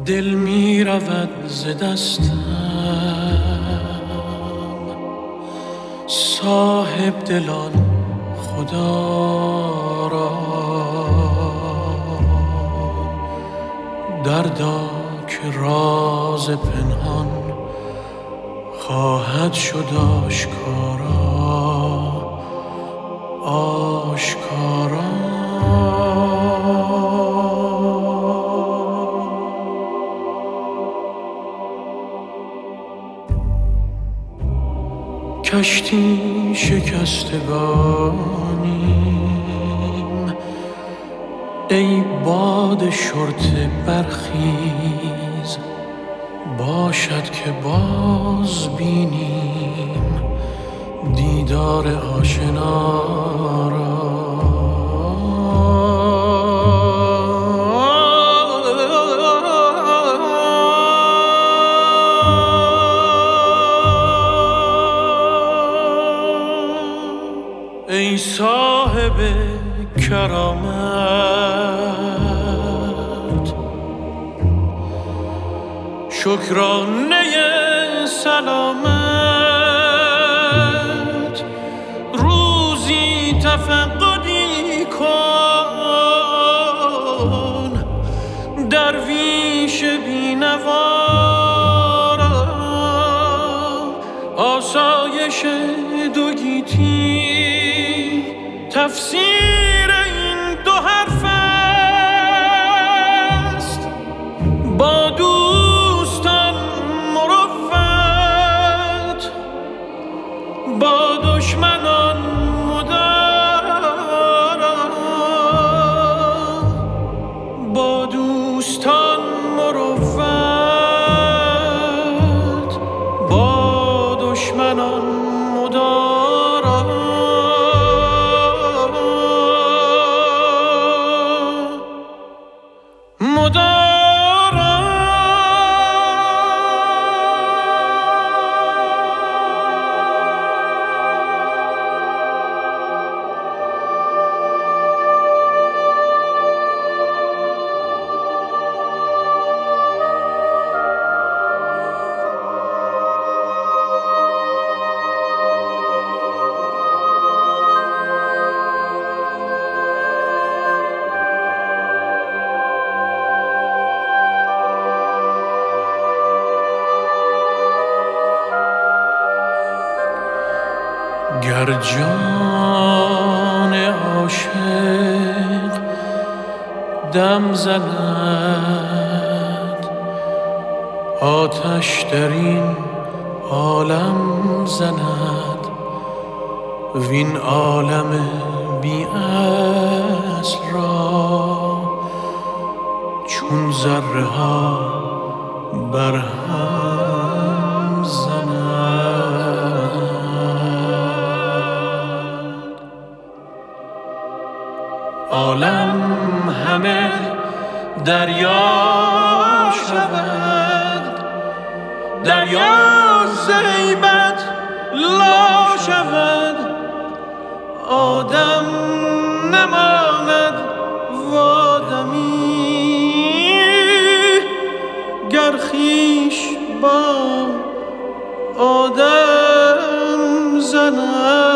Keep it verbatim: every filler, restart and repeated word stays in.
دل می رود ز دستم، صاحب دلان خدا را دردا که راز پنهان خواهد شد آشکارا آشکارا. کشتی شکستگانیم، ای باد شرطه برخیز، باشد که باز بینیم دیدار آشنا را. ای صاحب کرامت، شکرانه سلامت، روزی تفقدی کن درویش بینوارا. آسایش دو گیتی تفسیر این دو حرف است، با دوستان مروت، با دشمنان مدارا. با دوستان مروت، با دشمنان مدارا. گر جان عاشق دم زند، آتش در این عالم زند، وین عالم بی اصل را چون ذره ها بر هم زند. عالم همه دریا شود، دریا ز هیبت لا شود. آدم نماند و آدمی، گر خویش با آدم زند.